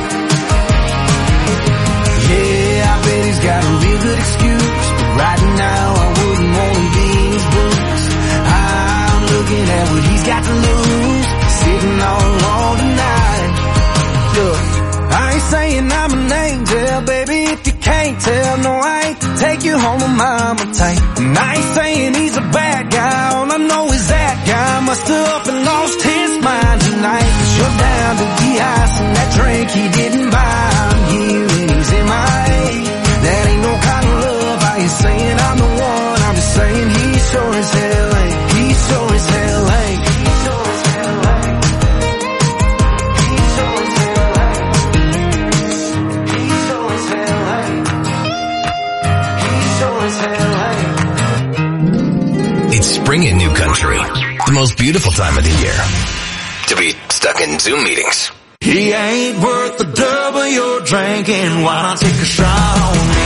S3: Yeah, I bet he's got a real good excuse, but right now I wouldn't want to be in his boots. I'm looking at what he's got to lose, sitting all alone tonight. Look, I ain't saying I'm an angel, baby, if you can't tell. No, I ain't take you home to mama tight. And I ain't saying he's a bad guy, all I know is that guy must have up and lost his mind tonight. Cause you're down to the ice and that drink he didn't buy. I'm here and he's in my A. That ain't no kind of love. Are you saying I'm the one? I'm just saying he sure as hell ain't. He sure as hell ain't. He sure as hell ain't. He sure as hell ain't. He sure as hell ain't. He sure as hell ain't.
S2: It's spring in New Country, the most beautiful time of the year to be stuck in Zoom meetings.
S3: He ain't worth the double you're drinking. Why not take a shot on me?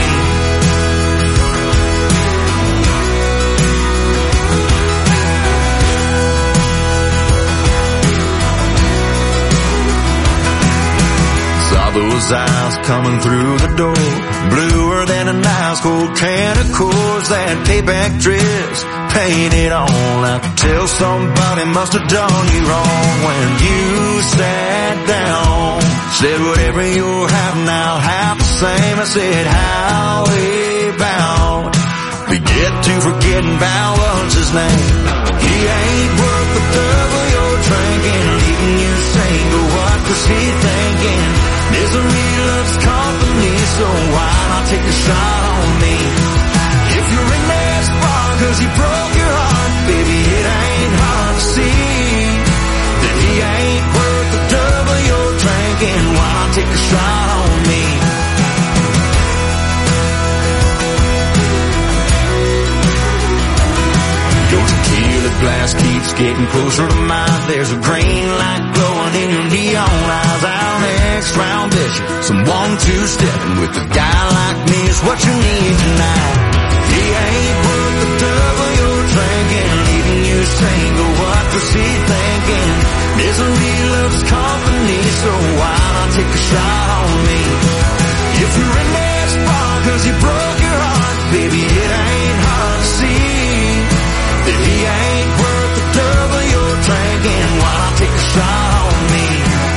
S3: Saw those eyes coming through the door, bluer than an ice cold can of Coors. That payback dress painted on. I could tell somebody must have done you wrong when you sat down. Said whatever you're having, I'll have the same. I said how we bound. Forget to forgetting about what's his name. He ain't worth the double you're drinking, leaving you single. What was he thinking? Misery loves company, so why not take a shot on me? If you're in that spot cause he broke your heart, baby, it ain't hard to see that he ain't worth the double you're drinking. Why not take a shot on me? Your tequila glass keeps getting closer to mine. There's a green light glowing in your neon eyes. Our next round vision, some one-two stepping with a guy like me is what you need tonight. He ain't worth the double you're drinking, leaving you single. What was he thinking? Misery loves company, so why not take a shot on me? If you're in that spot cause he broke your heart, baby, it ain't hard to see that he ain't worth the double you're drinking. Why not take a shot on me?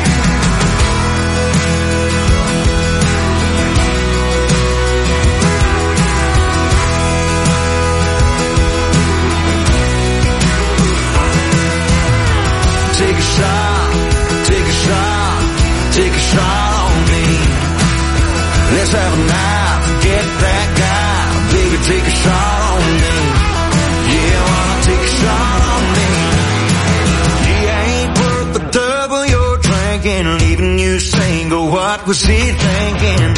S3: Take a shot, take a shot, take a shot on me. Let's have a night, forget that guy, baby, take a shot on me. Yeah, wanna take a shot on me. He ain't worth the double you're drinking, leaving you single. What was he thinking?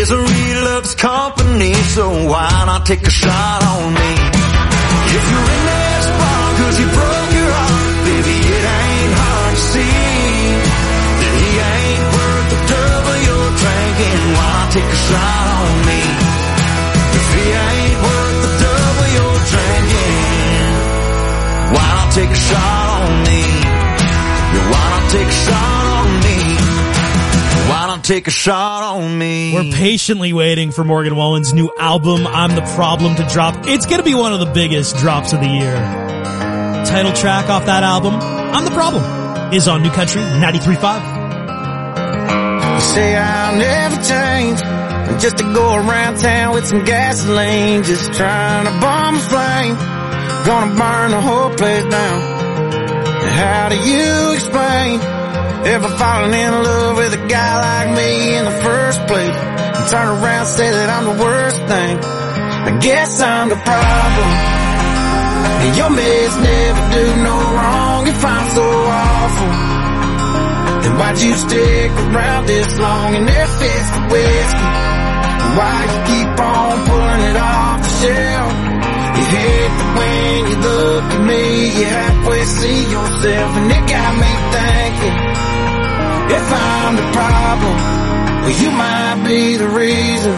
S3: Misery loves company, so why not take a shot on me? If you're in that spot cause you broke your heart, baby, it ain't hard to see that he ain't worth the trouble you're drinking. Why not take a shot on me? If he ain't worth the trouble you're drinking, why not take a shot on me? Yeah, why not take a shot on me? Why not take a shot on me?
S6: We're patiently waiting for Morgan Wallen's new album, I'm the Problem, to drop. It's going to be one of the biggest drops of the year. Title track off that album, I'm the Problem, is on New Country ninety-three point five.
S3: You say I'll never change, just to go around town with some gasoline, just trying to bomb a flame, gonna burn the whole place down. How do you explain ever falling in love with a guy like me in the first place, and turn around and say that I'm the worst thing? I guess I'm the problem, and your mess never do no wrong. If I'm so awful, then why'd you stick around this long in their fist of whiskey? Why you keep on pulling it off the shelf? You hate that when you look at me, you halfway see yourself, and it got me thinking, if I'm the problem, well, you might be the reason.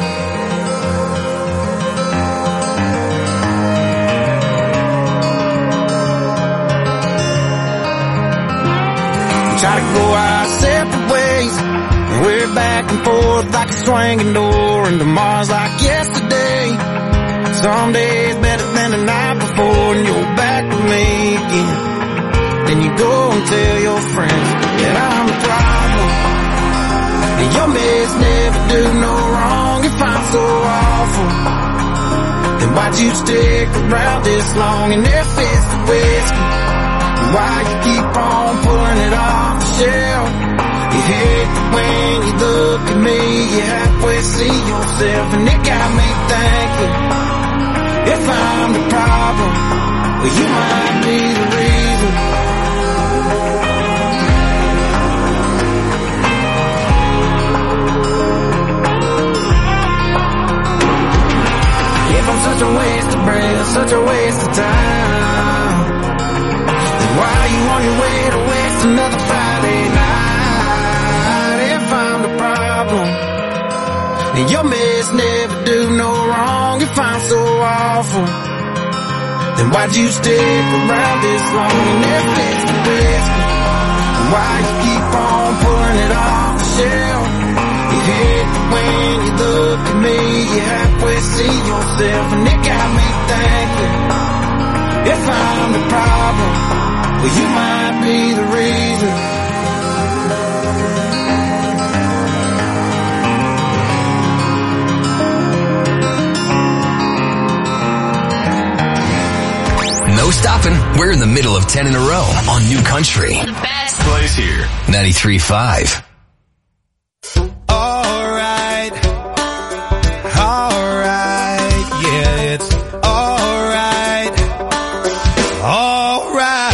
S3: We try to go our separate ways, and we're back and forth like a swinging door, and tomorrow's like yesterday. Some days better than the night before, and you're back with me again. Then you go and tell your friends that I'm the problem, and your mess never do no wrong. If I'm so awful, then why'd you stick around this long in their fist of whiskey? Why you keep on pulling it off the shelf? You hate that when you look at me, you halfway see yourself, and it got me thinking, if I'm the problem, well, you might be the reason. If I'm such a waste of breath, such a waste of time, then why are you on your way to waste another Friday night? If I'm the problem, then your mess never do no wrong. If I'm so awful, then why'd you stick around this long and their fist of whiskey? Why you keep on pulling it off the shelf? You hate that when you look at me, you halfway see yourself, and it got me thinking, if I'm the problem, well, you might be the reason.
S2: No stopping. We're in the middle of ten in a row on New Country.
S29: The best place here.
S2: ninety-three point five.
S3: Alright, alright, yeah, it's alright, alright.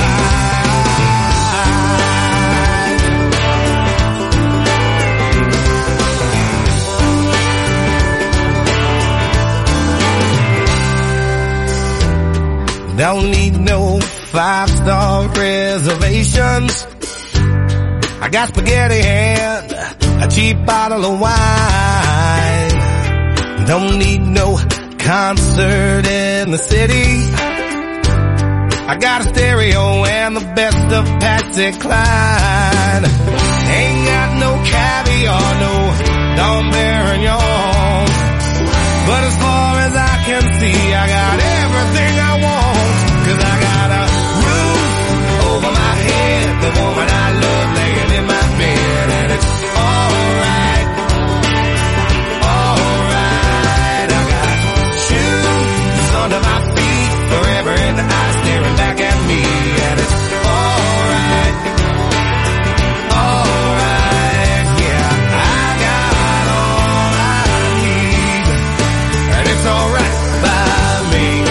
S3: Don't need no five-star reservations. I got spaghetti and a cheap bottle of wine. Don't need no concert in the city. I got a stereo and the best of Patsy Cline. Ain't got no caviar, no Dom Perignon. But as far as I can see, I got everything I want. Cause I got a roof over my head, the woman I love laying in my bed, and it's alright, alright. I got shoes under my feet, forever in the eyes staring back at me, and it's alright, alright. Yeah, I got all I need, and it's alright by me.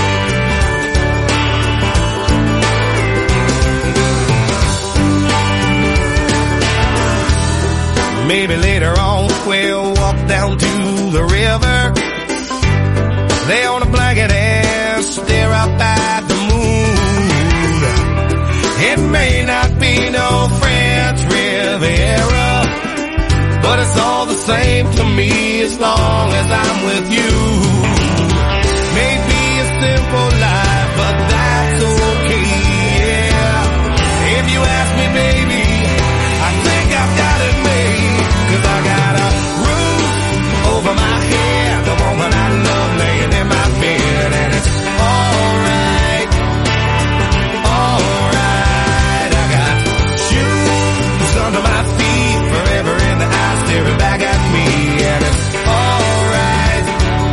S3: as long as I'm with you. Maybe a simple life, but that's okay, yeah. If you ask me, baby, I think I've got it made. Cause I got a roof over my head, the woman I love laying in my bed, and it's alright, alright. I got shoes under my feet, forever in the eyes staring back at me, and it's alright,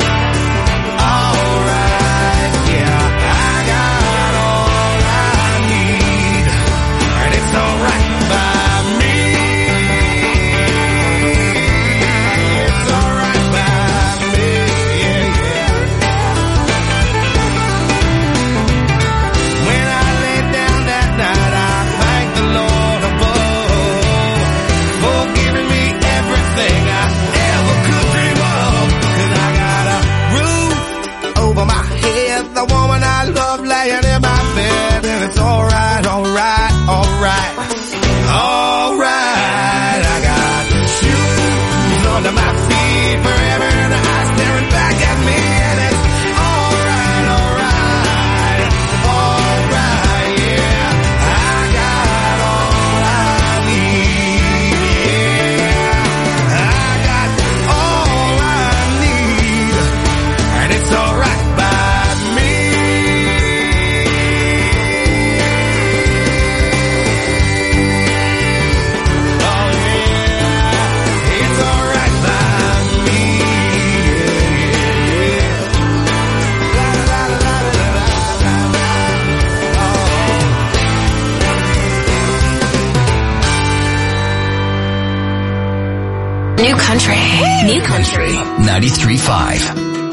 S3: alright, yeah. I got all I need, and it's alright by me. It's alright by me, yeah, yeah. When I lay down that night, I thank the Lord above for giving me everything I ever could dream of. Cause I got a roof over my head, the woman I love laying in my bed, and it's alright, alright, alright, alright. I got shoes under my feet, forever in the eyes staring back at me, and it's alright, alright, alright, yeah. I got all I need, yeah. I got all I need, and it's alright by me. Oh yeah, it's alright by me, yeah, yeah. La la la la la la la la.
S29: New country. New country.
S2: ninety-three point five.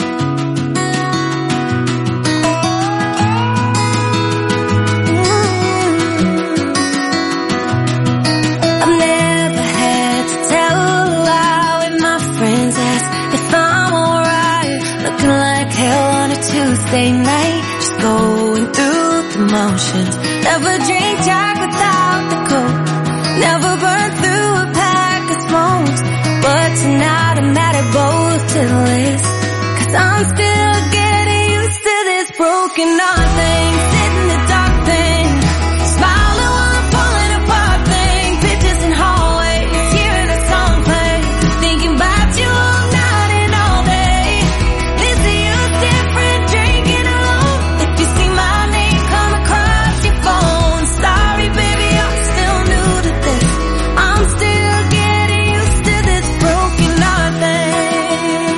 S11: I've never had to tell a lie when my friends ask if I'm alright. Looking like hell on a Tuesday night, just going through the motions. Never drink Jack without the Coke, never burn through a pack of smokes. But tonight I'm mad at both to the list, cause I'm still getting used to this broken heart thing, sitting in the dark thing, smiling while I'm falling apart thing, pictures in hallways, hearing a song play, thinking about you all night and all day. This is you different, drinking alone. If you see my name come across your phone, sorry baby, I'm still new to this. I'm still getting used to this broken heart thing.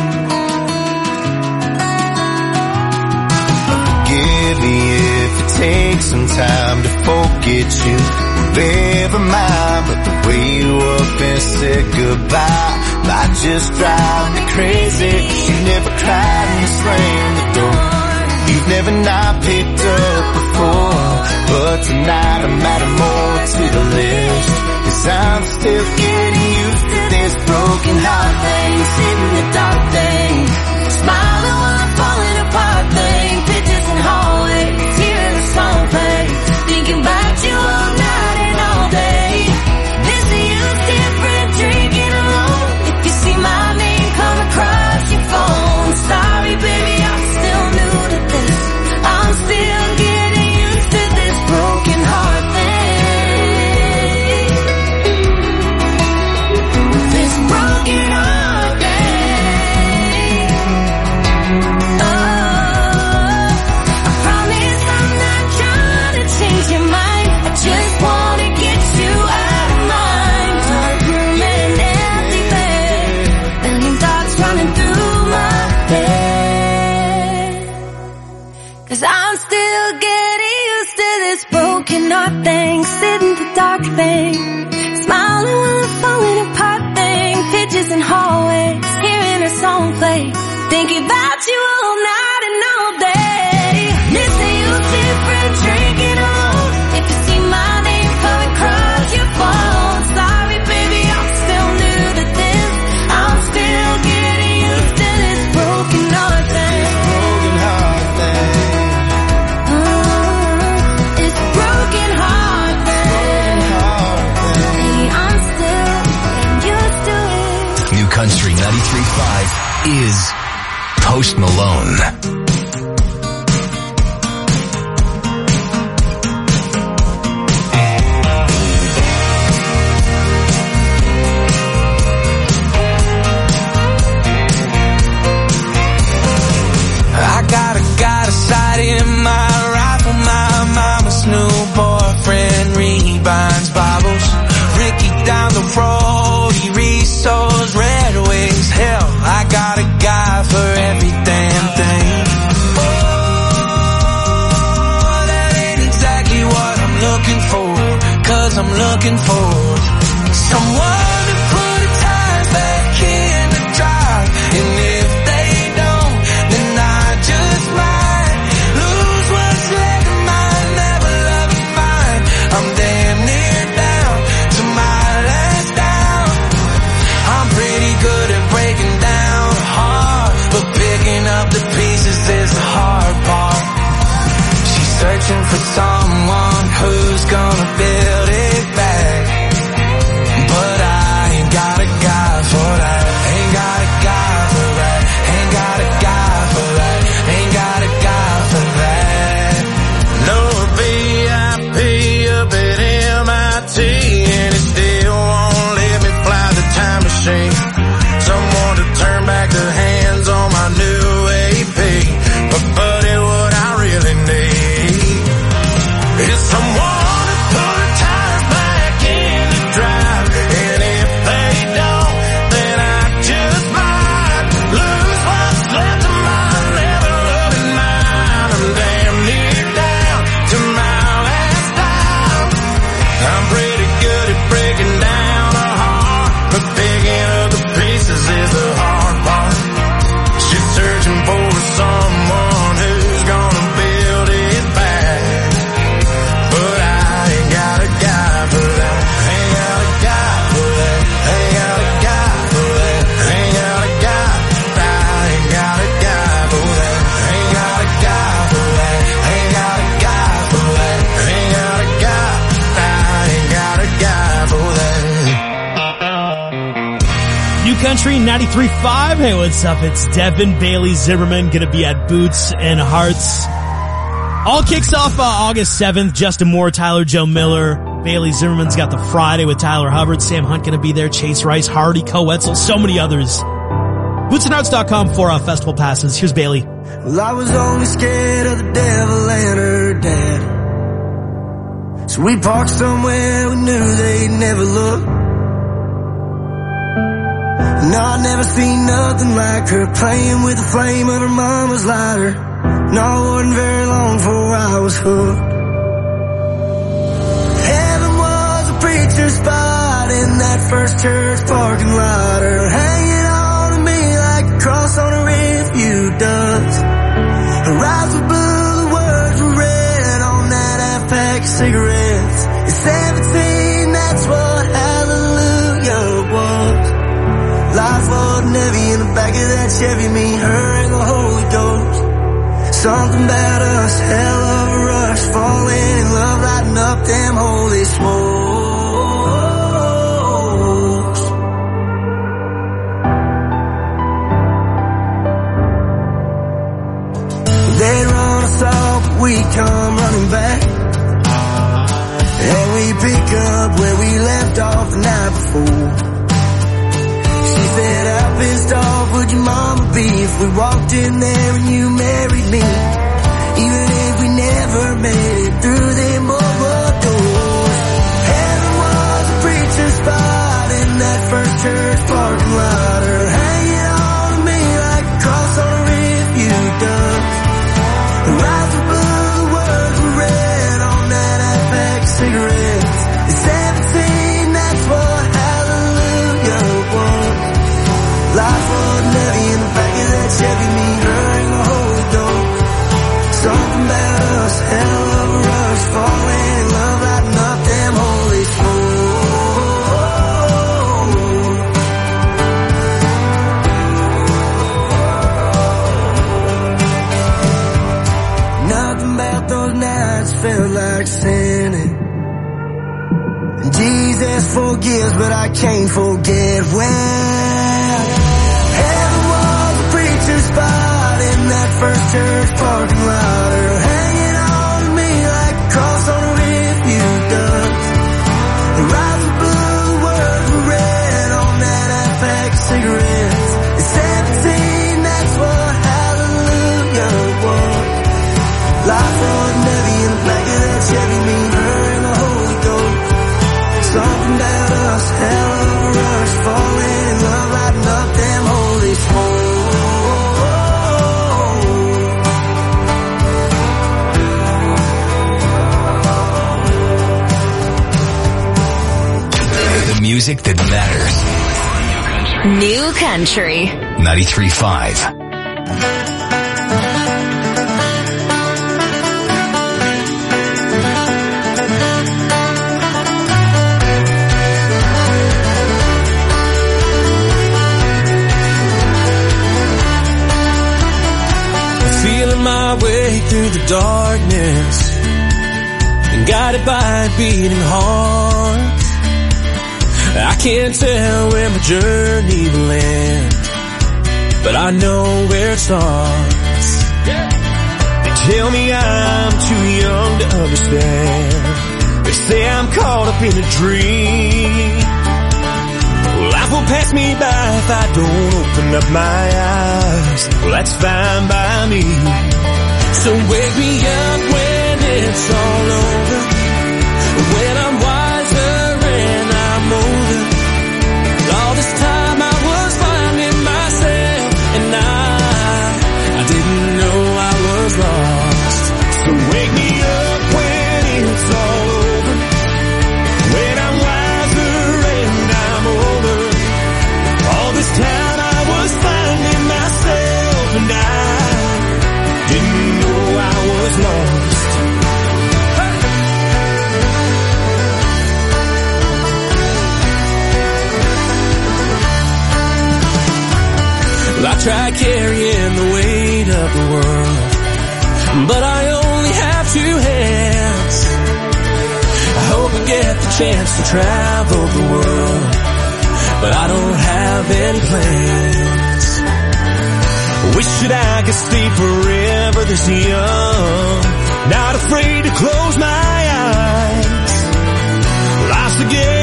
S3: Forgive me if it takes some time to forget you. Never mind, but the way you up and said goodbye might just drive me crazy. You never cried and slammed the door. You've never not picked up before, but tonight I'm adding more to the list, cause I'm still getting used to this broken heart thing, sitting in the dark thing, smiling while I'm falling apart thing, pictures in hallways, hearing a song play, thinking about you all night and all day. This is you different, drinking alone. If you see my name come across your phone, sorry baby, I'm still new to this. I'm still getting used to this broken heart thing. This broken heart thing. Oh, I promise I'm not trying to change your mind. I just wanna get you out of mind. Dark room and empty bed, million thoughts running through my head. Cause I'm still getting used to this broken heart thing, sitting in the dark thing, smiling while I'm falling apart thing, pictures in hallways, hearing a song play, thinking about you all night and all day. Missing you different, drinking alone. If you see my name come across your phone, sorry baby, I'm still new to this. I'm still getting used to this broken heart thing. Broken heart thing. Oh, it's broken heart thing. Hey, I'm still getting used to it.
S2: New Country ninety-three point five. is Post Malone.
S1: I got a, got a sight in my rifle, my mama's new boyfriend rebinds Bibles. Ricky down the road, he resows Red Wings. Hell, I got a guy for every damn thing. Oh, that ain't exactly what I'm looking for, cause I'm looking for someone to put the tires back in the drive. And if they don't, then I just might lose what's left of mine, never loving mine. I'm damn near down to my last down. I'm pretty good at breaking down a heart, but picking up the pieces is the hard part. She's searching for someone who's gonna build it back, but I ain't got a guy for that. Ain't got a guy for that. Ain't got a guy for that. Ain't got a guy for that. No V I P up at M I T, and it still won't let me fly the time machine. Someone to turn back the hands on my new A P. But buddy, what I really need is someone to put the tires back in the drive. And if they don't, then I just might lose what's left of my never loving mine. I'm damn near down to my last dime. I'm pretty good at breaking down a heart, but picking up the pieces is the hard part. She's searching for someone who's gonna build it back, but I ain't got a guy for that. Ain't got a guy for that. Ain't got a guy for that. Ain't got a guy. I ain't got a guy for that. Ain't got a guy for that. Ain't got a guy for that. Ain't got a guy. I ain't got a guy for that.
S6: New Country ninety-three point five. Hey, what's up? It's Devin Bailey Zimmerman going to be at Boots and Hearts. All kicks off uh, August seventh. Justin Moore, Tyler Joe Miller. Bailey Zimmerman's got the Friday with Tyler Hubbard. Sam Hunt going to be there. Chase Rice, Hardy, Co Wetzel, so many others. boots and hearts dot com for uh, festival passes. Here's Bailey.
S3: Well, I was only scared of the devil and her dad, so we parked somewhere we knew they'd never look. No, I'd never seen nothing like her, playing with the flame of her mama's lighter. No, it wasn't very long before I was hooked. Heaven was a preacher's spot in that first church parking lot, her hanging on to me like a cross on a rearview does. Her eyes were blue, the words were red on that half pack of cigarettes. At seventeen, that's what hallelujah was. Life wasn't heavy in the back of that Chevy, me, her, and the Holy Ghost. Something about us, hell of a rush, falling in love, lighting up them holy smokes. They'd run us off, but we come running back, and we pick up where we left off the night before. She said, how pissed off would your mama be if we walked in there and you married me, even if we never made it through them boardwalk doors. Heaven was a preacher's spot in that first church parking lot, her hanging on to me like a cross on a rearview does. Her eyes were blue, the words were red on that half pack of cigarettes. At seventeen, that's what hallelujah was. Life wasn't heavy in the back of that Chevy, me, her, and the Holy Ghost. Something about us, hell of a rush, falling in love, lighting up them holy smokes. Nothing about those nights felt like sinning. Jesus forgives, but I can't forget when heaven was a
S2: music that matters.
S29: New Country.
S2: ninety-three point five.
S1: Feeling my way through the darkness and guided by a beating heart. I can't tell where my journey will end, but I know where it starts. They tell me I'm too young to understand. They say I'm caught up in a dream. Well, life will pass me by if I don't open up my eyes. Well, that's fine by me. So wake me up when it's all over, when I'm wiser and I'm older. All this time I was finding myself, and I, I didn't know I was lost. So wake me up when it's all over, when I'm wiser and I'm older. All this time I was finding myself, and I didn't know I was lost. Well, I tried carrying the weight of the world, but I only have two hands. I hope I get the chance to travel the world, but I don't have any plans. Wish that I could stay forever this young, not afraid to close my eyes. Life's a game